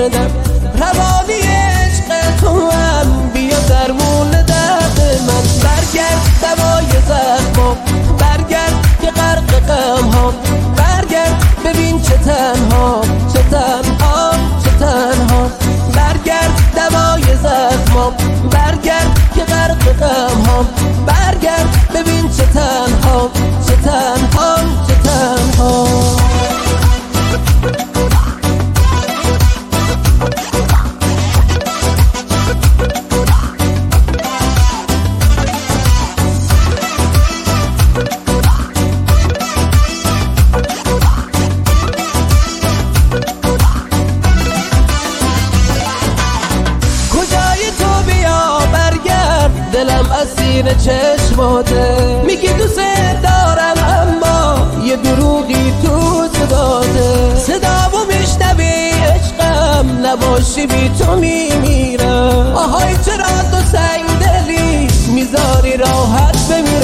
گردم، روانی عشق تو هم بیا درمون درد من. برگرد دوای زخمام، برگرد که غرق غم ها، برگرد ببین چه تنها چه تنها چه تنها. برگرد دوای زخمام، برگرد که غرق غم ها، برگرد ببین چه تنها چه تنها چه تنها. دلم اسیر چشماته، میگی دوست دارم اما یه دروغی تو صداته. صدامو میشنوی عشقم، نباشی بی تو میمیرم. آهای چرا تو سنگ دلی میذاری راحت بمیرم.